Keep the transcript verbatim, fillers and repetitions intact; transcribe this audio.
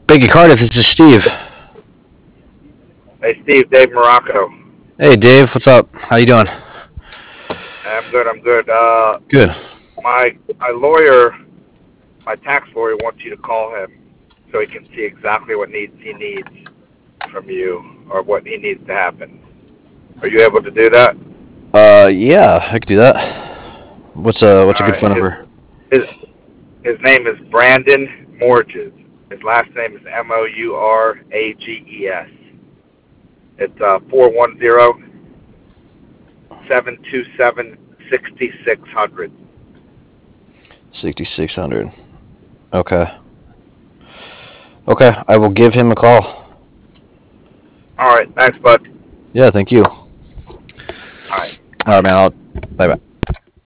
Bank of Cardiff, this is Steve. Hey, Steve, Dave Morocco. Hey, Dave, what's up? How you doing? I'm good. I'm good. Uh, Good. my my lawyer, my tax lawyer, wants you to call him so he can see exactly what needs he needs from you or what he needs to happen. Are you able to do that? Uh, yeah, I could do that. What's a what's a All good right. phone His number? his his name is Brandon Morges. His last name is M O U R A G E S. It's uh four one zero seven two seven sixty six hundred. Sixty-six hundred. Okay. Okay, I will give him a call. All right. Thanks, bud. Yeah, thank you. All right. All right, man. I'll, bye bye.